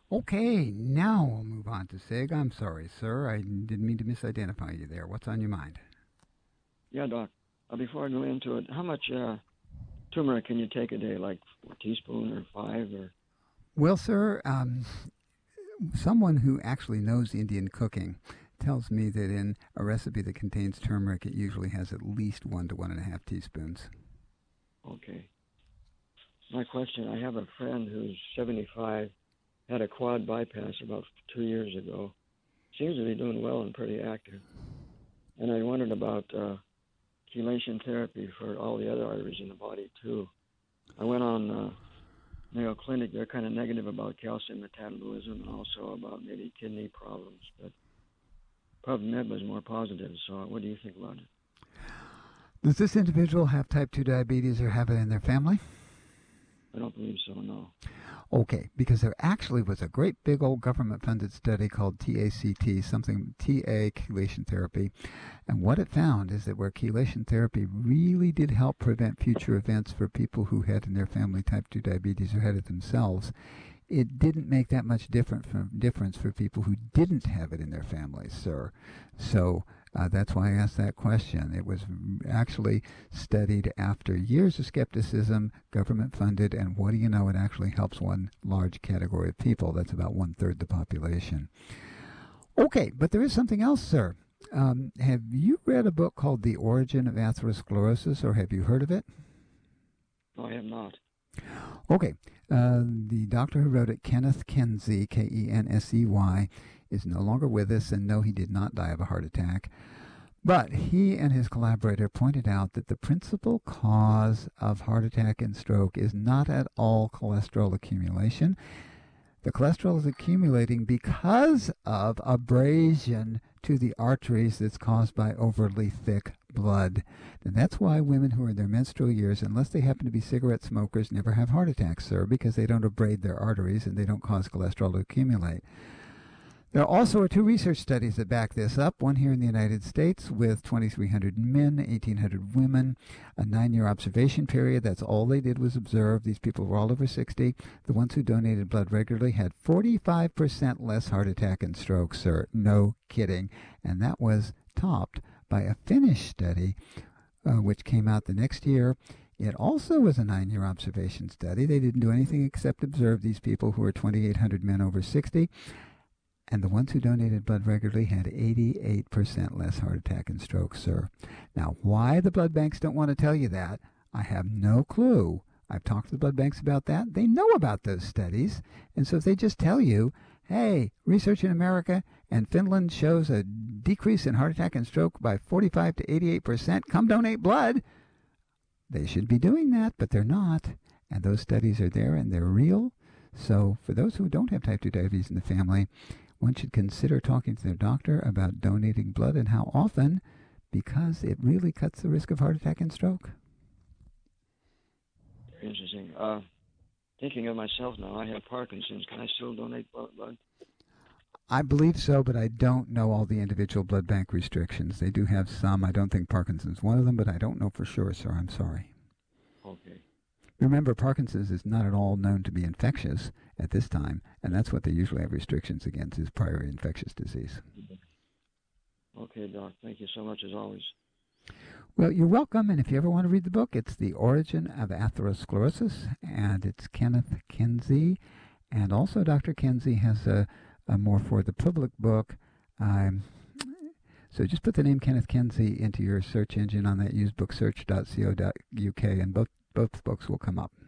Okay, now we'll move on to SIG. I'm sorry, sir. I didn't mean to misidentify you there. What's on your mind? Yeah, Doc. Before I go into it, how much turmeric can you take a day? Like a teaspoon or five or? Well, sir, someone who actually knows Indian cooking tells me that in a recipe that contains turmeric, it usually has at least 1 to 1.5 teaspoons. Okay. My question: I have a friend who's 75, had a quad bypass about 2 years ago. Seems to be doing well and pretty active. And I wondered about chelation therapy for all the other arteries in the body too. I went on Mayo Clinic. They're kind of negative about calcium metabolism and also about maybe kidney problems. But PubMed was more positive. So what do you think about it? Does this individual have type 2 diabetes or have it in their family? I don't believe so. No. Okay, because there actually was a great big old government funded study called TACT, something TA, chelation therapy. And what it found is that where chelation therapy really did help prevent future events for people who had in their family type 2 diabetes or had it themselves, it didn't make that much difference for people who didn't have it in their families, sir. So that's why I asked that question. It was actually studied after years of skepticism, government funded, and what do you know? It actually helps one large category of people. That's about 1/3 the population. Okay, but there is something else, sir. Have you read a book called The Origin of Atherosclerosis, or have you heard of it? No, I have not. Okay, the doctor who wrote it, Kenneth Kenzie, Kensey, is no longer with us, and no, he did not die of a heart attack. But he and his collaborator pointed out that the principal cause of heart attack and stroke is not at all cholesterol accumulation. The cholesterol is accumulating because of abrasion to the arteries that's caused by overly thick blood. And that's why women who are in their menstrual years, unless they happen to be cigarette smokers, never have heart attacks, sir, because they don't abrade their arteries and they don't cause cholesterol to accumulate. There also are two research studies that back this up, one here in the United States with 2,300 men, 1,800 women, a 9-year observation period. That's all they did was observe. These people were all over 60. The ones who donated blood regularly had 45% less heart attack and stroke, sir. No kidding. And that was topped by a Finnish study, which came out the next year. It also was a 9-year observation study. They didn't do anything except observe these people who were 2,800 men over 60. And the ones who donated blood regularly had 88% less heart attack and stroke, sir. Now, why the blood banks don't want to tell you that, I have no clue. I've talked to the blood banks about that. They know about those studies. And so if they just tell you, hey, research in America and Finland shows a decrease in heart attack and stroke by 45 to 88%, come donate blood, they should be doing that, but they're not. And those studies are there and they're real. So for those who don't have type 2 diabetes in the family, one should consider talking to their doctor about donating blood and how often, because it really cuts the risk of heart attack and stroke. Very interesting. Thinking of myself now, I have Parkinson's. Can I still donate blood? I believe so, but I don't know all the individual blood bank restrictions. They do have some. I don't think Parkinson's is one of them, but I don't know for sure, sir. I'm sorry. Okay. Remember, Parkinson's is not at all known to be infectious at this time, and that's what they usually have restrictions against, is prior infectious disease. Okay, Doc. Thank you so much, as always. Well, you're welcome, and if you ever want to read the book, it's The Origin of Atherosclerosis, and it's Kenneth Kenzie, and also Dr. Kenzie has a more for the public book. So just put the name Kenneth Kenzie into your search engine on that usebooksearch.co.uk, and both books will come up.